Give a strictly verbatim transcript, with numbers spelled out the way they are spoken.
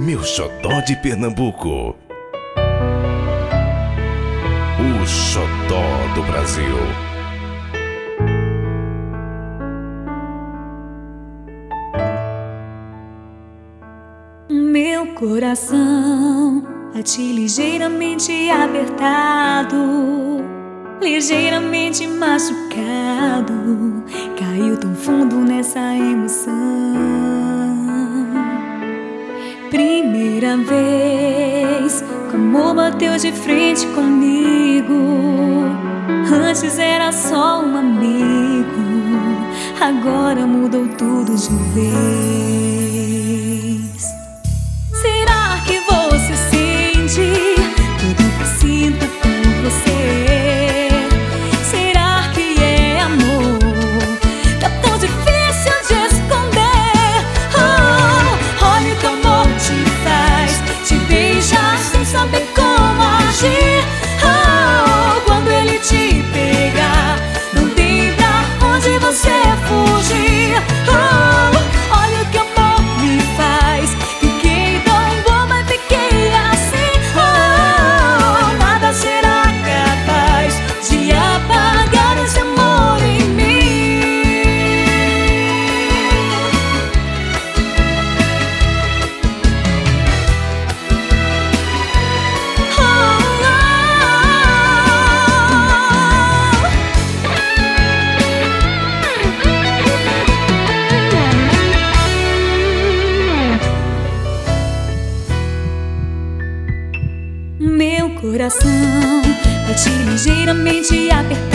meu xodó de Pernambuco, o xodó do Brasil. Meu coração bate ligeiramente apertado, ligeiramente machucado, caiu tão fundo nessa emoção. Primeira vez que o amor bateu de frente comigo. Antes era só um amigo, agora mudou tudo de vez. Será que você sente tudo que sinto por você? Será que é amor? Tá tão difícil de esconder. Oh, olha o que o amor te faz, te beijar sem saber como agir. Oh, quando ele te pegar, não tem pra onde você fugir. Oh, olha o que o amor me faz, fiquei tão boba, fiquei assim. Oh, nada será capaz de apagar esse amor em mim. Oh, Meu coração bate ligeiramente apertado,